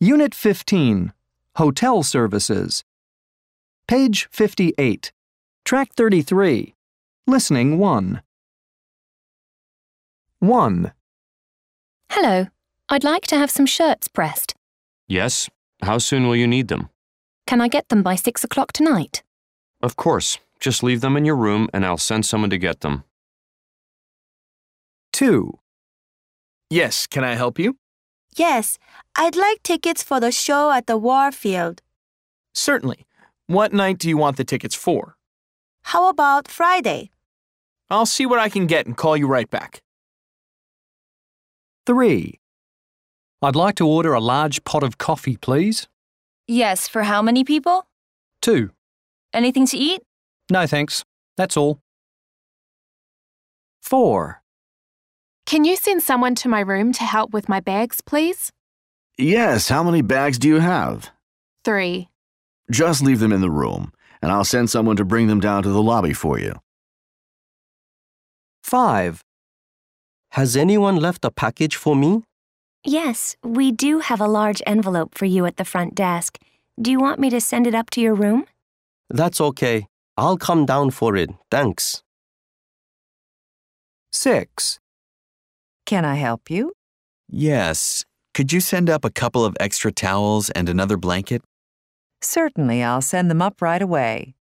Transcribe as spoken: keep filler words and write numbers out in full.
Unit fifteen, Hotel Services. Page fifty-eight. Track thirty-three. Listening one. one. Hello. I'd like to have some shirts pressed. Yes. How soon will you need them? Can I get them by six o'clock tonight? Of course. Just leave them in your room and I'll send someone to get them. two. Yes, can I help you? Yes, I'd like tickets for the show at the Warfield. Certainly. What night do you want the tickets for? How about Friday? I'll see what I can get and call you right back. three. I'd like to order a large pot of coffee, please. Yes, for how many people? two. Anything to eat? No, thanks. That's all. four. Can you send someone to my room to help with my bags, please? Yes, how many bags do you have? Three. Just leave them in the room, and I'll send someone to bring them down to the lobby for you. five. Has anyone left a package for me? Yes, we do have a large envelope for you at the front desk. Do you want me to send it up to your room? That's okay. I'll come down for it. Thanks. six. Can I help you? Yes. Could you send up a couple of extra towels and another blanket? Certainly, I'll send them up right away.